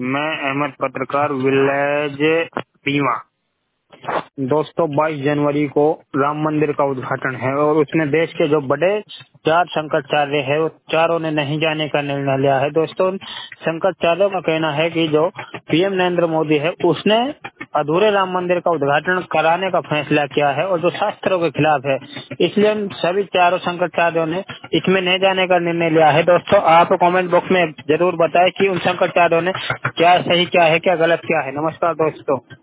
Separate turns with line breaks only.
मैं अहमद पत्रकार विलेज पीवा। दोस्तों 22 जनवरी को राम मंदिर का उद्घाटन है और उसमें देश के जो बड़े 4 शंकराचार्य है वो चारों ने नहीं जाने का निर्णय लिया है। दोस्तों शंकराचार्यों का कहना है कि जो पीएम नरेंद्र मोदी है उसने अधूरे राम मंदिर का उद्घाटन कराने का फैसला किया है और जो शास्त्रों के खिलाफ है, इसलिए उन सभी चारों शंकराचार्यों ने इसमें नहीं जाने का निर्णय लिया है। दोस्तों आप कमेंट बॉक्स में जरूर बताएं कि उन शंकराचार्यों ने क्या सही क्या है, क्या गलत क्या है। नमस्कार दोस्तों।